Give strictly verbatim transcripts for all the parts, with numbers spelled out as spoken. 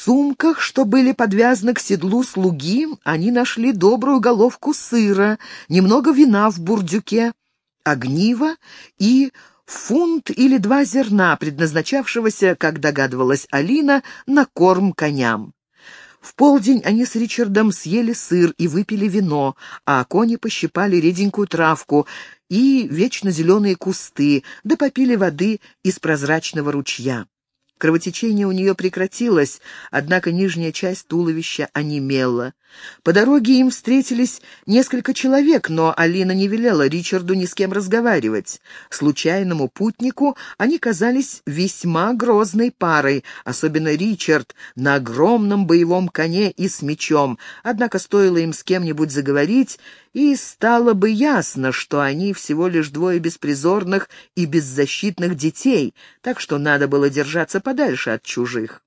сумках, что были подвязаны к седлу слуги, они нашли добрую головку сыра, немного вина в бурдюке, огниво и фунт или два зерна, предназначавшегося, как догадывалась Алина, на корм коням. В полдень они с Ричардом съели сыр и выпили вино, а кони пощипали реденькую травку и вечно зеленые кусты, да попили воды из прозрачного ручья. Кровотечение у нее прекратилось, однако нижняя часть туловища онемела. По дороге им встретились несколько человек, но Алина не велела Ричарду ни с кем разговаривать. Случайному путнику они казались весьма грозной парой, особенно Ричард на огромном боевом коне и с мечом. Однако стоило им с кем-нибудь заговорить, и стало бы ясно, что они всего лишь двое беспризорных и беззащитных детей, так что надо было держаться подальше от чужих.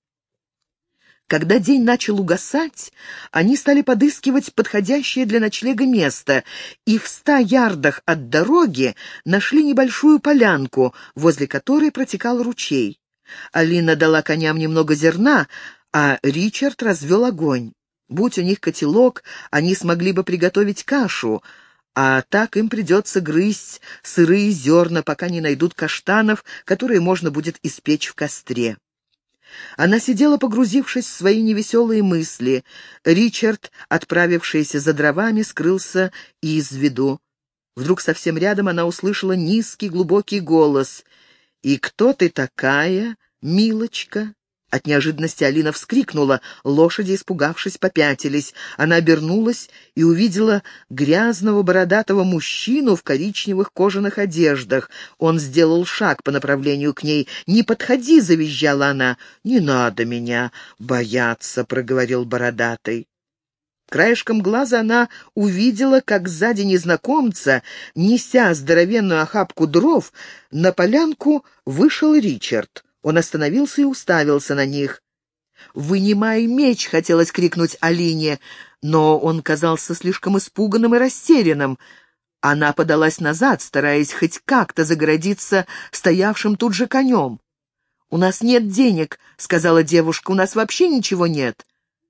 Когда день начал угасать, они стали подыскивать подходящее для ночлега место, и в ста ярдах от дороги нашли небольшую полянку, возле которой протекал ручей. Алина дала коням немного зерна, а Ричард развел огонь. Будь у них котелок, они смогли бы приготовить кашу, а так им придется грызть сырые зерна, пока не найдут каштанов, которые можно будет испечь в костре. Она сидела, погрузившись в свои невеселые мысли. Ричард, отправившийся за дровами, скрылся из виду. Вдруг совсем рядом она услышала низкий глубокий голос. «И кто ты такая, милочка?» От неожиданности Алина вскрикнула, лошади, испугавшись, попятились. Она обернулась и увидела грязного бородатого мужчину в коричневых кожаных одеждах. Он сделал шаг по направлению к ней. «Не подходи!» — завизжала она. «Не надо меня бояться!» — проговорил бородатый. Краешком глаза она увидела, как сзади незнакомца, неся здоровенную охапку дров, на полянку вышел Ричард. Он остановился и уставился на них. «Вынимай меч!» — хотелось крикнуть Алине, но он казался слишком испуганным и растерянным. Она подалась назад, стараясь хоть как-то загородиться стоявшим тут же конем. «У нас нет денег», — сказала девушка, — «у нас вообще ничего нет».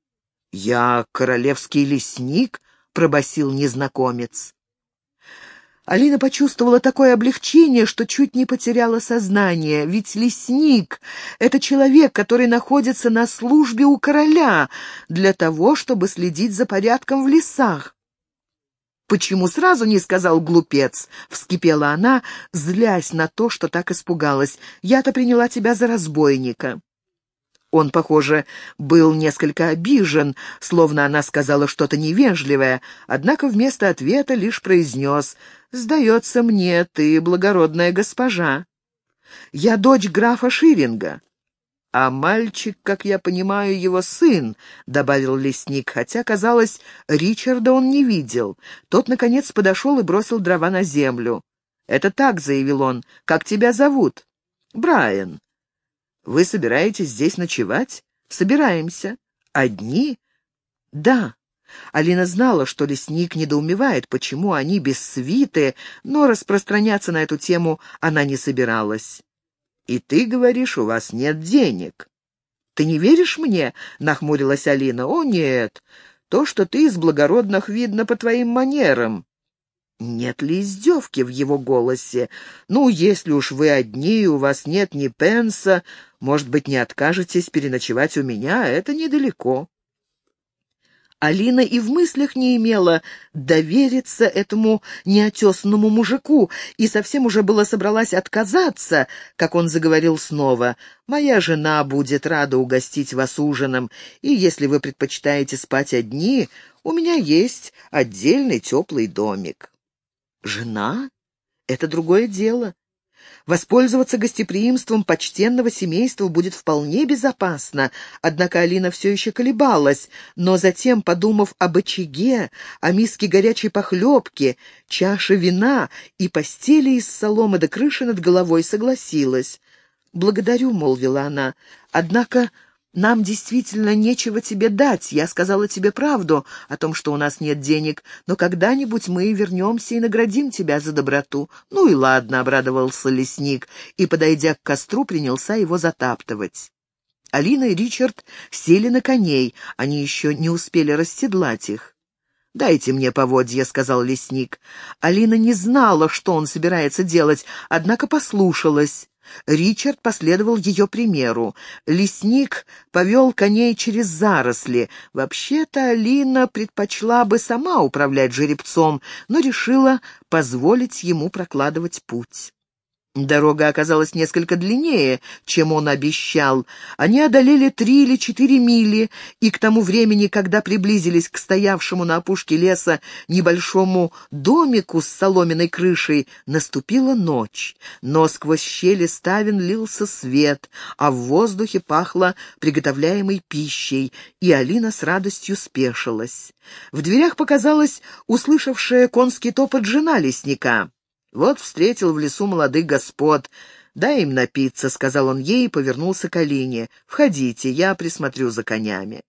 «Я королевский лесник», — пробасил незнакомец. Алина почувствовала такое облегчение, что чуть не потеряла сознание, ведь лесник — это человек, который находится на службе у короля для того, чтобы следить за порядком в лесах. «Почему сразу не сказал глупец?» — вскипела она, злясь на то, что так испугалась. «Я-то приняла тебя за разбойника». Он, похоже, был несколько обижен, словно она сказала что-то невежливое, однако вместо ответа лишь произнес: «Сдается мне, ты благородная госпожа. Я дочь графа Ширинга». «А мальчик, как я понимаю, его сын», — добавил лесник, хотя, казалось, Ричарда он не видел. Тот, наконец, подошел и бросил дрова на землю. «Это так», — заявил он, — «как тебя зовут?» «Брайан». «Вы собираетесь здесь ночевать?» «Собираемся». «Одни?» «Да». Алина знала, что лесник недоумевает, почему они без свиты, но распространяться на эту тему она не собиралась. «И ты говоришь, у вас нет денег». «Ты не веришь мне?» — нахмурилась Алина. «О, нет. То, что ты из благородных, видно по твоим манерам». Нет ли издевки в его голосе? «Ну, если уж вы одни, и у вас нет ни пенса, может быть, не откажетесь переночевать у меня? Это недалеко». Алина и в мыслях не имела довериться этому неотесанному мужику и совсем уже было собралась отказаться, как он заговорил снова. «Моя жена будет рада угостить вас ужином, и если вы предпочитаете спать одни, у меня есть отдельный теплый домик». «Жена? Это другое дело. Воспользоваться гостеприимством почтенного семейства будет вполне безопасно, однако Алина все еще колебалась, но затем, подумав об очаге, о миске горячей похлебки, чаше вина и постели из соломы до крыши над головой, согласилась. «Благодарю», — молвила она, — «однако нам действительно нечего тебе дать. Я сказала тебе правду о том, что у нас нет денег, но когда-нибудь мы вернемся и наградим тебя за доброту». «Ну и ладно», — обрадовался лесник, и, подойдя к костру, принялся его затаптывать. Алина и Ричард сели на коней, они еще не успели расседлать их. «Дайте мне поводья», — сказал лесник. Алина не знала, что он собирается делать, однако послушалась. Ричард последовал ее примеру. Лесник повел коней через заросли. Вообще-то Алина предпочла бы сама управлять жеребцом, но решила позволить ему прокладывать путь. Дорога оказалась несколько длиннее, чем он обещал. Они одолели три или четыре мили, и к тому времени, когда приблизились к стоявшему на опушке леса небольшому домику с соломенной крышей, наступила ночь. Но сквозь щели ставен лился свет, а в воздухе пахло приготовляемой пищей, и Алина с радостью спешилась. В дверях показалась услышавшая конский топот жена лесника. «Вот встретил в лесу молодых господ. Дай им напиться», — сказал он ей и повернулся к Алине. «Входите, я присмотрю за конями».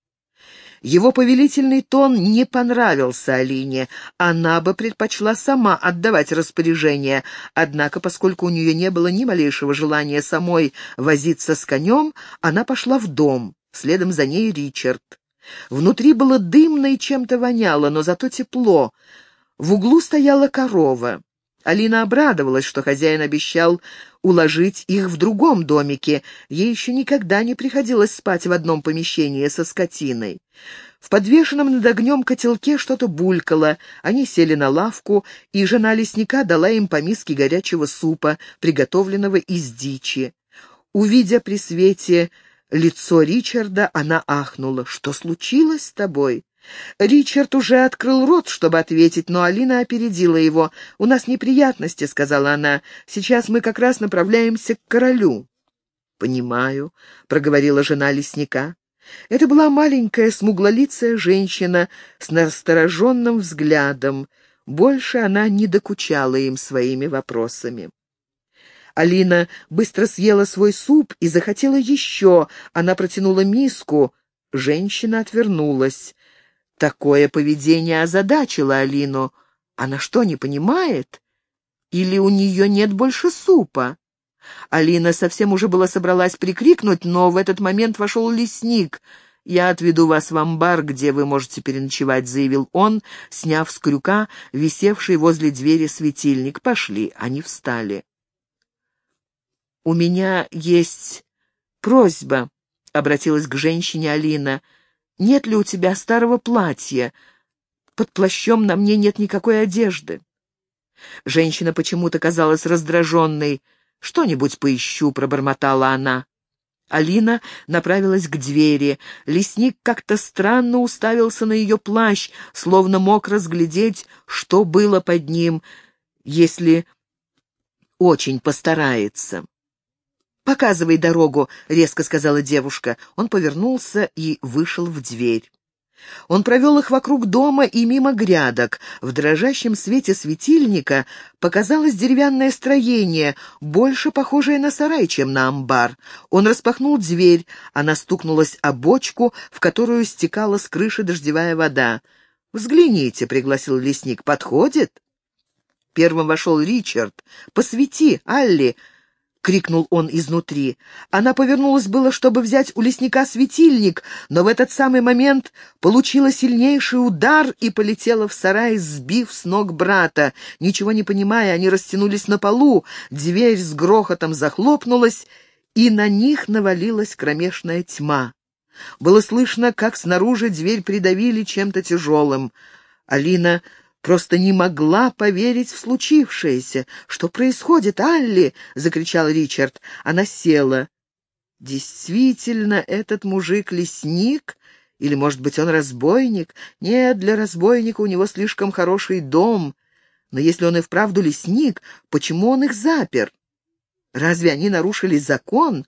Его повелительный тон не понравился Алине. Она бы предпочла сама отдавать распоряжение, однако, поскольку у нее не было ни малейшего желания самой возиться с конем, она пошла в дом. Следом за ней Ричард. Внутри было дымно и чем-то воняло, но зато тепло. В углу стояла корова. Алина обрадовалась, что хозяин обещал уложить их в другом домике. Ей еще никогда не приходилось спать в одном помещении со скотиной. В подвешенном над огнем котелке что-то булькало. Они сели на лавку, и жена лесника дала им по миске горячего супа, приготовленного из дичи. Увидя при свете лицо Ричарда, она ахнула. «Что случилось с тобой?» Ричард уже открыл рот, чтобы ответить, но Алина опередила его. «У нас неприятности», — сказала она. «Сейчас мы как раз направляемся к королю». «Понимаю», — проговорила жена лесника. Это была маленькая смуглолицая женщина с настороженным взглядом. Больше она не докучала им своими вопросами. Алина быстро съела свой суп и захотела еще. Она протянула миску. Женщина отвернулась. Такое поведение озадачило Алину. Она что, не понимает? Или у нее нет больше супа? Алина совсем уже была собралась прикрикнуть, но в этот момент вошел лесник. «Я отведу вас в амбар, где вы можете переночевать», — заявил он, сняв с крюка висевший возле двери светильник. «Пошли». Они встали. «У меня есть просьба», — обратилась к женщине Алина. «Нет ли у тебя старого платья? Под плащом на мне нет никакой одежды». Женщина почему-то казалась раздраженной. «Что-нибудь поищу», — пробормотала она. Алина направилась к двери. Лесник как-то странно уставился на ее плащ, словно мог разглядеть, что было под ним, если очень постарается. «Показывай дорогу», — резко сказала девушка. Он повернулся и вышел в дверь. Он провел их вокруг дома и мимо грядок. В дрожащем свете светильника показалось деревянное строение, больше похожее на сарай, чем на амбар. Он распахнул дверь, она стукнулась о бочку, в которую стекала с крыши дождевая вода. «Взгляните», — пригласил лесник, — «подходит?» Первым вошел Ричард. «Посвети, Алли!» — крикнул он изнутри. Она повернулась было, чтобы взять у лесника светильник, но в этот самый момент получила сильнейший удар и полетела в сарай, сбив с ног брата. Ничего не понимая, они растянулись на полу, дверь с грохотом захлопнулась, и на них навалилась кромешная тьма. Было слышно, как снаружи дверь придавили чем-то тяжелым. Алина просто не могла поверить в случившееся. «Что происходит, Алли?» — закричал Ричард. Она села. «Действительно, этот мужик лесник? Или, может быть, он разбойник? Нет, для разбойника у него слишком хороший дом. Но если он и вправду лесник, почему он их запер? Разве они нарушили закон?»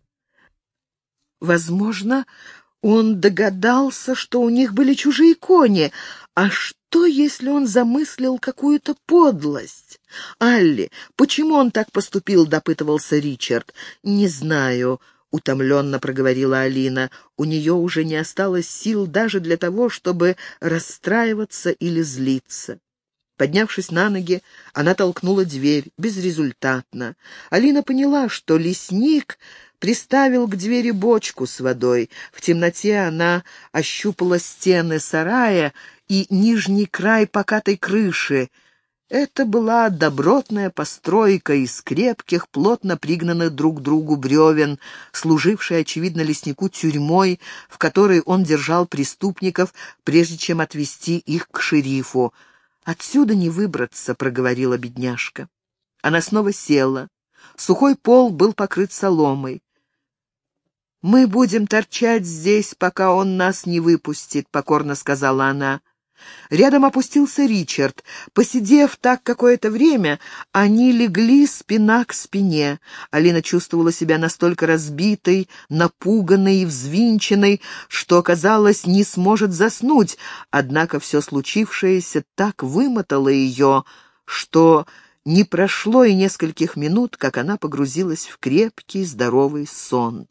Возможно, он догадался, что у них были чужие кони. А что, если он замыслил какую-то подлость? «Алли, почему он так поступил?» — допытывался Ричард. «Не знаю», — утомленно проговорила Алина. У нее уже не осталось сил даже для того, чтобы расстраиваться или злиться. Поднявшись на ноги, она толкнула дверь безрезультатно. Алина поняла, что лесник приставил к двери бочку с водой. В темноте она ощупала стены сарая и нижний край покатой крыши. Это была добротная постройка из крепких, плотно пригнанных друг к другу бревен, служившая, очевидно, леснику тюрьмой, в которой он держал преступников, прежде чем отвезти их к шерифу. «Отсюда не выбраться», — проговорила бедняжка. Она снова села. Сухой пол был покрыт соломой. «Мы будем торчать здесь, пока он нас не выпустит», — покорно сказала она. Рядом опустился Ричард. Посидев так какое-то время, они легли спина к спине. Алина чувствовала себя настолько разбитой, напуганной и взвинченной, что, казалось, не сможет заснуть, однако все случившееся так вымотало ее, что не прошло и нескольких минут, как она погрузилась в крепкий, здоровый сон.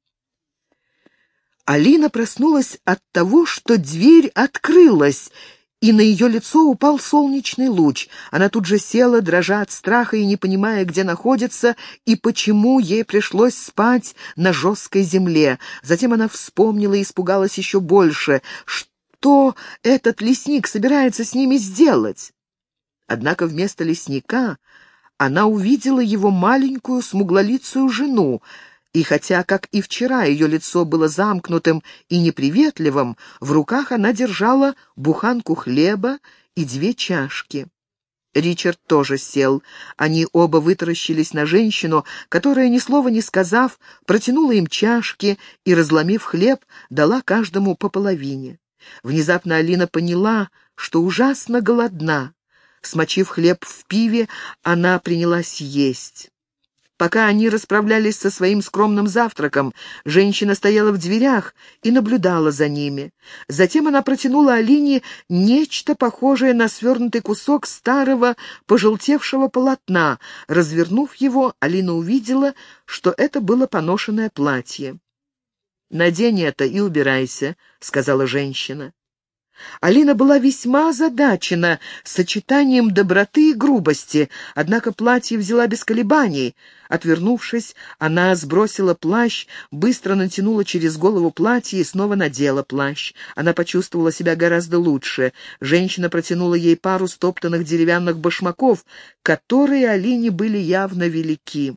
Алина проснулась от того, что дверь открылась, и на ее лицо упал солнечный луч. Она тут же села, дрожа от страха и не понимая, где находится и почему ей пришлось спать на жесткой земле. Затем она вспомнила и испугалась еще больше. Что этот лесник собирается с ними сделать? Однако вместо лесника она увидела его маленькую смуглолицую жену, и хотя, как и вчера, ее лицо было замкнутым и неприветливым, в руках она держала буханку хлеба и две чашки. Ричард тоже сел. Они оба вытаращились на женщину, которая, ни слова не сказав, протянула им чашки и, разломив хлеб, дала каждому по половине. Внезапно Алина поняла, что ужасно голодна. Смочив хлеб в пиве, она принялась есть. Пока они расправлялись со своим скромным завтраком, женщина стояла в дверях и наблюдала за ними. Затем она протянула Алине нечто похожее на свернутый кусок старого пожелтевшего полотна. Развернув его, Алина увидела, что это было поношенное платье. «Надень это и убирайся», — сказала женщина. Алина была весьма озадачена сочетанием доброты и грубости, однако платье взяла без колебаний. Отвернувшись, она сбросила плащ, быстро натянула через голову платье и снова надела плащ. Она почувствовала себя гораздо лучше. Женщина протянула ей пару стоптанных деревянных башмаков, которые Алине были явно велики.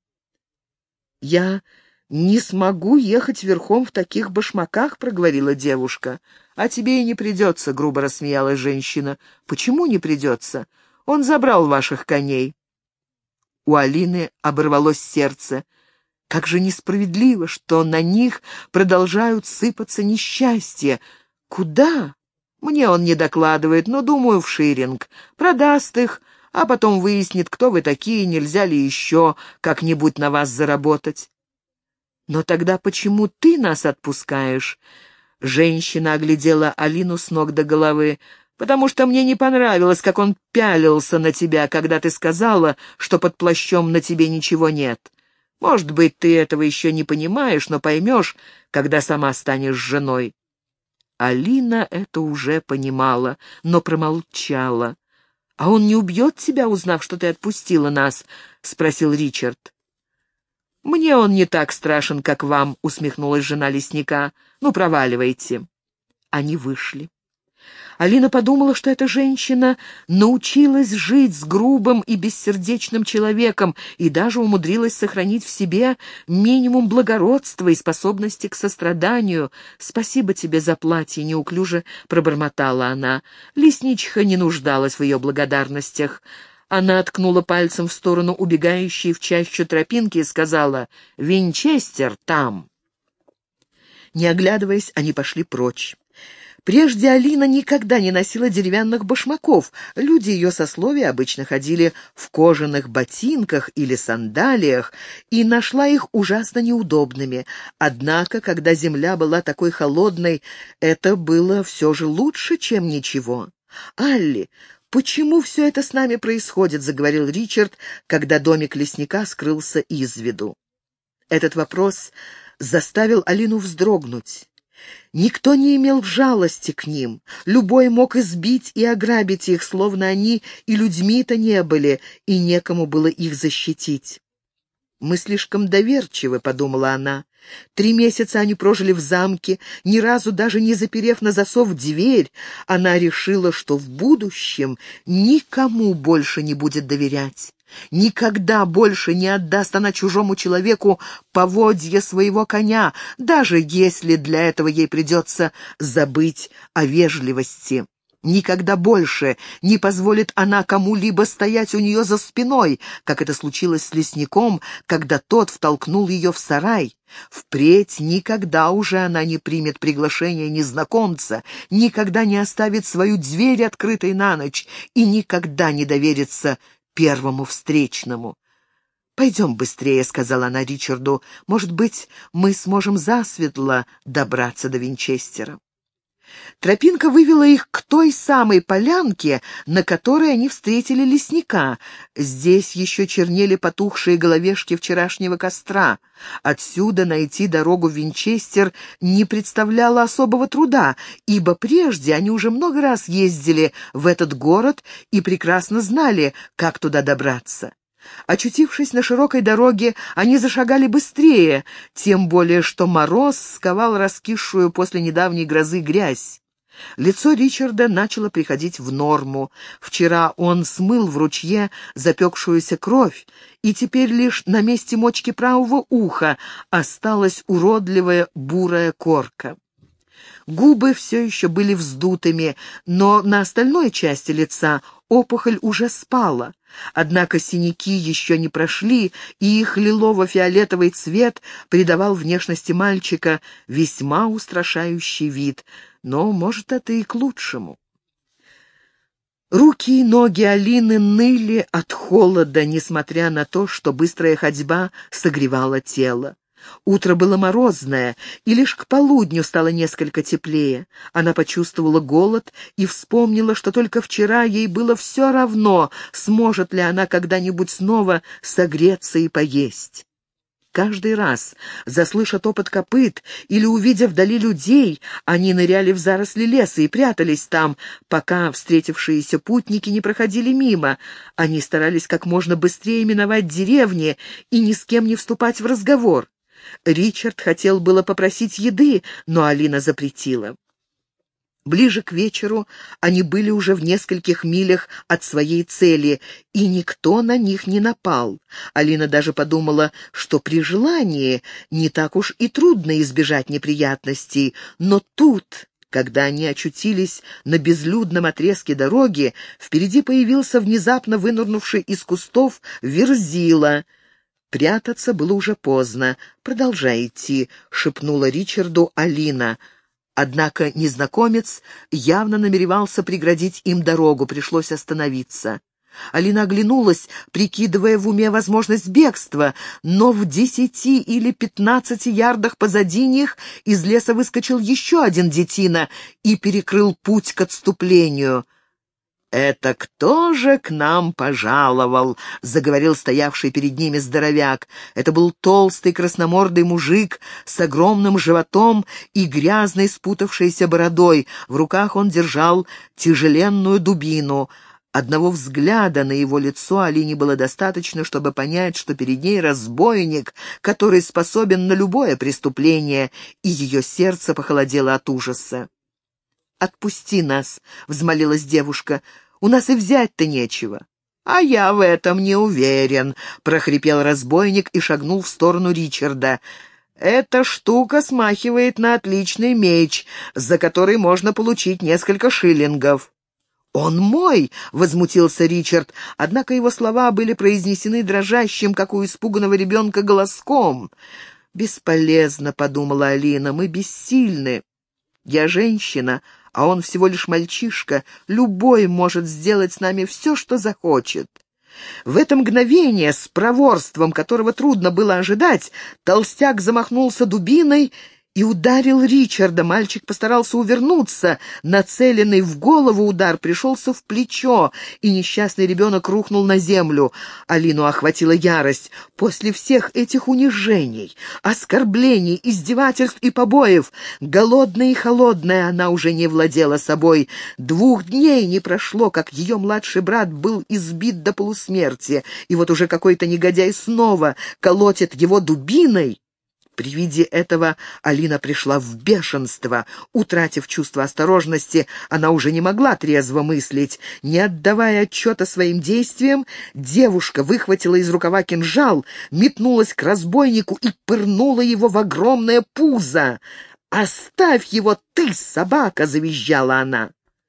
«Я не смогу ехать верхом в таких башмаках», — проговорила девушка. «А тебе и не придется», — грубо рассмеялась женщина. «Почему не придется? Он забрал ваших коней». У Алины оборвалось сердце. Как же несправедливо, что на них продолжают сыпаться несчастья. Куда? Мне он не докладывает, но, думаю, в Ширинг. Продаст их, а потом выяснит, кто вы такие, нельзя ли еще как-нибудь на вас заработать. «Но тогда почему ты нас отпускаешь?» Женщина оглядела Алину с ног до головы. «Потому что мне не понравилось, как он пялился на тебя, когда ты сказала, что под плащом на тебе ничего нет. Может быть, ты этого еще не понимаешь, но поймешь, когда сама станешь женой». Алина это уже понимала, но промолчала. «А он не убьет тебя, узнав, что ты отпустила нас?» — спросил Ричард. «Мне он не так страшен, как вам», — усмехнулась жена лесника. «Ну, проваливайте». Они вышли. Алина подумала, что эта женщина научилась жить с грубым и бессердечным человеком и даже умудрилась сохранить в себе минимум благородства и способности к состраданию. «Спасибо тебе за платье», — неуклюже пробормотала она. Лесничиха не нуждалась в ее благодарностях. Она ткнула пальцем в сторону убегающей в чащу тропинки и сказала: «Винчестер там». Не оглядываясь, они пошли прочь. Прежде Алина никогда не носила деревянных башмаков. Люди ее сословия обычно ходили в кожаных ботинках или сандалиях, и нашла их ужасно неудобными. Однако, когда земля была такой холодной, это было все же лучше, чем ничего. «Алли, почему все это с нами происходит?» — заговорил Ричард, когда домик лесника скрылся из виду. Этот вопрос заставил Алину вздрогнуть. Никто не имел жалости к ним. Любой мог избить и ограбить их, словно они и людьми-то не были, и некому было их защитить. «Мы слишком доверчивы», — подумала она. Три месяца они прожили в замке, ни разу даже не заперев на засов дверь. Она решила, что в будущем никому больше не будет доверять. Никогда больше не отдаст она чужому человеку поводья своего коня, даже если для этого ей придется забыть о вежливости. Никогда больше не позволит она кому-либо стоять у нее за спиной, как это случилось с лесником, когда тот втолкнул ее в сарай. Впредь никогда уже она не примет приглашение незнакомца, никогда не оставит свою дверь открытой на ночь и никогда не доверится первому встречному. «Пойдем быстрее», — сказала она Ричарду. «Может быть, мы сможем засветло добраться до Винчестера». Тропинка вывела их к той самой полянке, на которой они встретили лесника. Здесь еще чернели потухшие головешки вчерашнего костра. Отсюда найти дорогу в Винчестер не представляло особого труда, ибо прежде они уже много раз ездили в этот город и прекрасно знали, как туда добраться. Очутившись на широкой дороге, они зашагали быстрее, тем более что мороз сковал раскисшую после недавней грозы грязь. Лицо Ричарда начало приходить в норму. Вчера он смыл в ручье запекшуюся кровь, и теперь лишь на месте мочки правого уха осталась уродливая бурая корка. Губы все еще были вздутыми, но на остальной части лица опухоль уже спала. Однако синяки еще не прошли, и их лилово-фиолетовый цвет придавал внешности мальчика весьма устрашающий вид, но, может, это и к лучшему. Руки и ноги Алины ныли от холода, несмотря на то, что быстрая ходьба согревала тело. Утро было морозное, и лишь к полудню стало несколько теплее. Она почувствовала голод и вспомнила, что только вчера ей было все равно, сможет ли она когда-нибудь снова согреться и поесть. Каждый раз, заслыша топот копыт или увидя вдали людей, они ныряли в заросли леса и прятались там, пока встретившиеся путники не проходили мимо. Они старались как можно быстрее миновать деревни и ни с кем не вступать в разговор. Ричард хотел было попросить еды, но Алина запретила. Ближе к вечеру они были уже в нескольких милях от своей цели, и никто на них не напал. Алина даже подумала, что при желании не так уж и трудно избежать неприятностей, но тут, когда они очутились на безлюдном отрезке дороги, впереди появился внезапно вынырнувший из кустов Верзила. Прятаться было уже поздно. «Продолжай идти», — шепнула Ричарду Алина. Однако незнакомец явно намеревался преградить им дорогу, пришлось остановиться. Алина оглянулась, прикидывая в уме возможность бегства, но в десяти или пятнадцати ярдах позади них из леса выскочил еще один детина и перекрыл путь к отступлению. «Это кто же к нам пожаловал?» — заговорил стоявший перед ними здоровяк. Это был толстый красномордый мужик с огромным животом и грязной спутавшейся бородой. В руках он держал тяжеленную дубину. Одного взгляда на его лицо Алине было достаточно, чтобы понять, что перед ней разбойник, который способен на любое преступление, и ее сердце похолодело от ужаса. «Отпусти нас», — взмолилась девушка, — «у нас и взять-то нечего». «А я в этом не уверен», — прохрипел разбойник и шагнул в сторону Ричарда. «Эта штука смахивает на отличный меч, за который можно получить несколько шиллингов». «Он мой!» — возмутился Ричард, однако его слова были произнесены дрожащим, как у испуганного ребенка, голоском. «Бесполезно», — подумала Алина, — «мы бессильны. Я женщина, а он всего лишь мальчишка. Любой может сделать с нами все, что захочет». В это мгновение, с проворством, которого трудно было ожидать, толстяк замахнулся дубиной и ударил Ричарда. Мальчик постарался увернуться. Нацеленный в голову удар пришелся в плечо, и несчастный ребенок рухнул на землю. Алину охватила ярость. После всех этих унижений, оскорблений, издевательств и побоев, голодная и холодная, она уже не владела собой. Двух дней не прошло, как ее младший брат был избит до полусмерти, и вот уже какой-то негодяй снова колотит его дубиной. При виде этого Алина пришла в бешенство. Утратив чувство осторожности, она уже не могла трезво мыслить. Не отдавая отчета своим действиям, девушка выхватила из рукава кинжал, метнулась к разбойнику и пырнула его в огромное пузо. «Оставь его, ты, собака!» — завизжала она.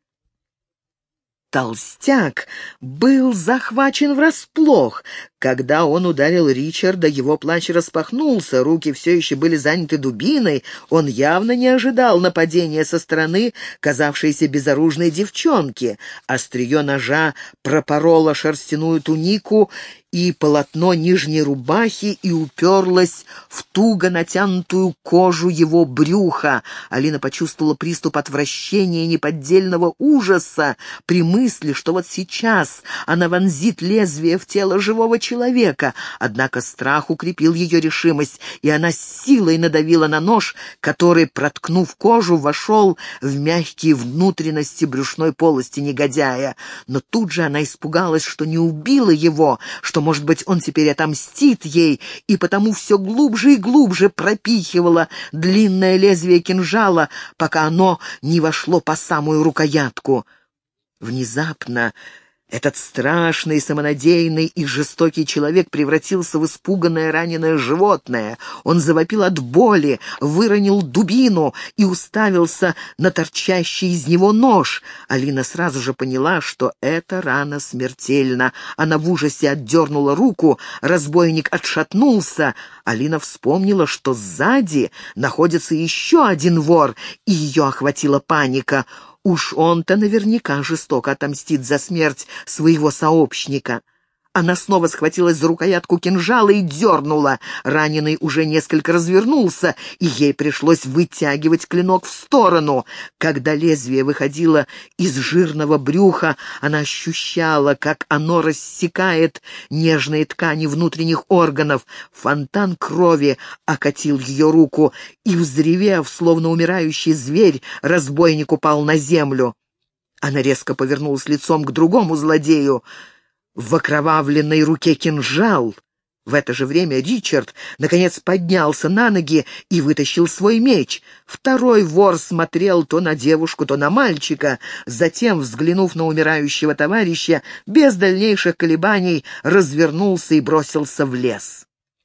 Толстяк был захвачен врасплох. Когда он ударил Ричарда, его плащ распахнулся, руки все еще были заняты дубиной. Он явно не ожидал нападения со стороны казавшейся безоружной девчонки. Острие ножа пропороло шерстяную тунику и полотно нижней рубахи и уперлось в туго натянутую кожу его брюха. Алина почувствовала приступ отвращения и неподдельного ужаса при мысли, что вот сейчас она вонзит лезвие в тело живого человека. Однако страх укрепил ее решимость, и она с силой надавила на нож, который, проткнув кожу, вошел в мягкие внутренности брюшной полости негодяя. Но тут же она испугалась, что не убила его, что, может быть, он теперь отомстит ей, и потому все глубже и глубже пропихивала длинное лезвие кинжала, пока оно не вошло по самую рукоятку. Внезапно этот страшный, самонадеянный и жестокий человек превратился в испуганное раненое животное. Он завопил от боли, выронил дубину и уставился на торчащий из него нож. Алина сразу же поняла, что эта рана смертельна. Она в ужасе отдернула руку, разбойник отшатнулся. Алина вспомнила, что сзади находится еще один вор, и ее охватила паника. Уж он-то наверняка жестоко отомстит за смерть своего сообщника. Она снова схватилась за рукоятку кинжала и дернула. Раненый уже несколько развернулся, и ей пришлось вытягивать клинок в сторону. Когда лезвие выходило из жирного брюха, она ощущала, как оно рассекает нежные ткани внутренних органов. Фонтан крови окатил ее руку, и, взревев, словно умирающий зверь, разбойник упал на землю. Она резко повернулась лицом к другому злодею. В окровавленной руке кинжал. В это же время Ричард, наконец, поднялся на ноги и вытащил свой меч. Второй вор смотрел то на девушку, то на мальчика. Затем, взглянув на умирающего товарища, без дальнейших колебаний развернулся и бросился в лес.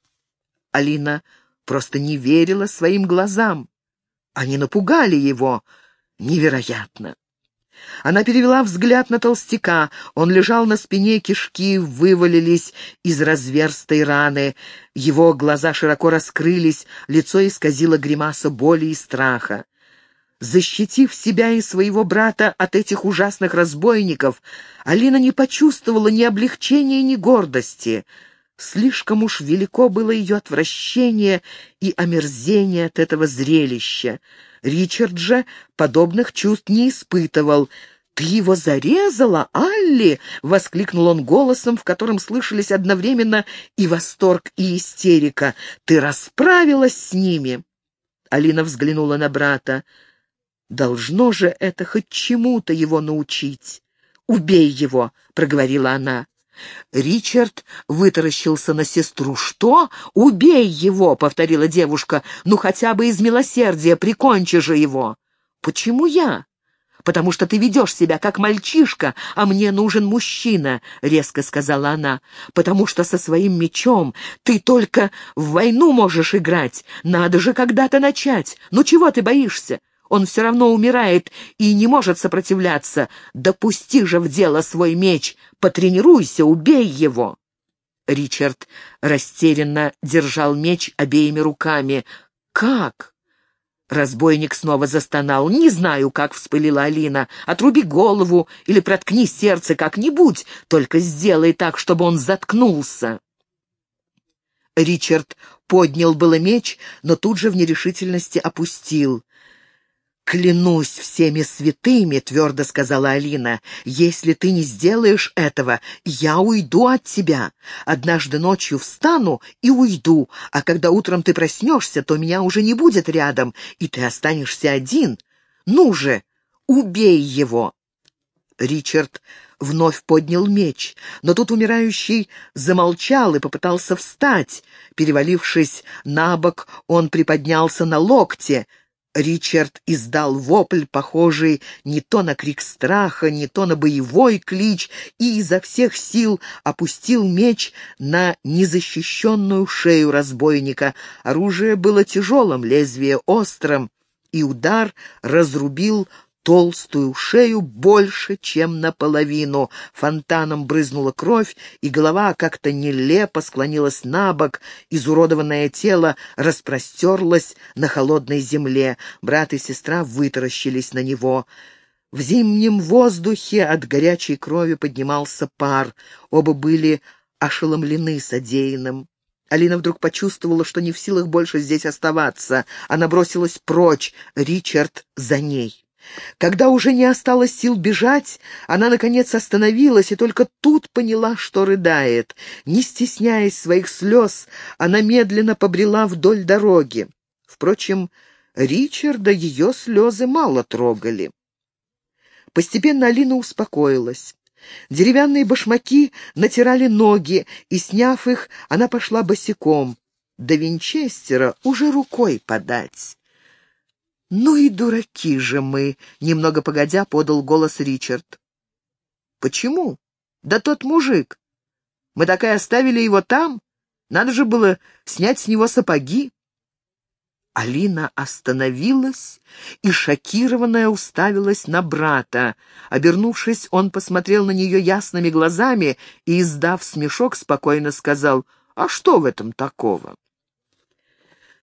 Алина просто не верила своим глазам. Они напугали его. Невероятно! Она перевела взгляд на толстяка. Он лежал на спине, кишки вывалились из разверстой раны. Его глаза широко раскрылись, лицо исказило гримаса боли и страха. Защитив себя и своего брата от этих ужасных разбойников, Алина не почувствовала ни облегчения, ни гордости. Слишком уж велико было ее отвращение и омерзение от этого зрелища. Ричард же подобных чувств не испытывал. «Ты его зарезала, Алли?» — воскликнул он голосом, в котором слышались одновременно и восторг, и истерика. «Ты расправилась с ними?» Алина взглянула на брата. «Должно же это хоть чему-то его научить. Убей его!» — проговорила она. Ричард вытаращился на сестру. «Что? Убей его!» — повторила девушка. «Ну, хотя бы из милосердия, прикончи же его!» «Почему я?» «Потому что ты ведешь себя как мальчишка, а мне нужен мужчина», — резко сказала она. «Потому что со своим мечом ты только в войну можешь играть. Надо же когда-то начать. Ну, чего ты боишься? Он все равно умирает и не может сопротивляться. Допусти же в дело свой меч, потренируйся, убей его». Ричард растерянно держал меч обеими руками. «Как?» Разбойник снова застонал. «Не знаю, как», — вспылила Алина. «Отруби голову или проткни сердце как-нибудь, только сделай так, чтобы он заткнулся». Ричард поднял было меч, но тут же в нерешительности опустил. «Клянусь всеми святыми», — твердо сказала Алина, — «если ты не сделаешь этого, я уйду от тебя. Однажды ночью встану и уйду, а когда утром ты проснешься, то меня уже не будет рядом, и ты останешься один. Ну же, убей его!» Ричард вновь поднял меч, но тут умирающий замолчал и попытался встать. Перевалившись на бок, он приподнялся на локте. Ричард издал вопль, похожий не то на крик страха, не то на боевой клич, и изо всех сил опустил меч на незащищенную шею разбойника. Оружие было тяжелым, лезвие острым, и удар разрубил толстую шею больше, чем наполовину. Фонтаном брызнула кровь, и голова как-то нелепо склонилась на бок. Изуродованное тело распростерлось на холодной земле. Брат и сестра вытаращились на него. В зимнем воздухе от горячей крови поднимался пар. Оба были ошеломлены содеянным. Алина вдруг почувствовала, что не в силах больше здесь оставаться. Она бросилась прочь, Ричард за ней. Когда уже не осталось сил бежать, она, наконец, остановилась и только тут поняла, что рыдает. Не стесняясь своих слез, она медленно побрела вдоль дороги. Впрочем, Ричарда ее слезы мало трогали. Постепенно Алина успокоилась. Деревянные башмаки натирали ноги, и, сняв их, она пошла босиком. До Винчестера уже рукой подать. «Ну и дураки же мы!» — немного погодя подал голос Ричард. «Почему? Да тот мужик. Мы так и оставили его там. Надо же было снять с него сапоги». Алина остановилась и, шокированная, уставилась на брата. Обернувшись, он посмотрел на нее ясными глазами и, издав смешок, спокойно сказал: «А что в этом такого?»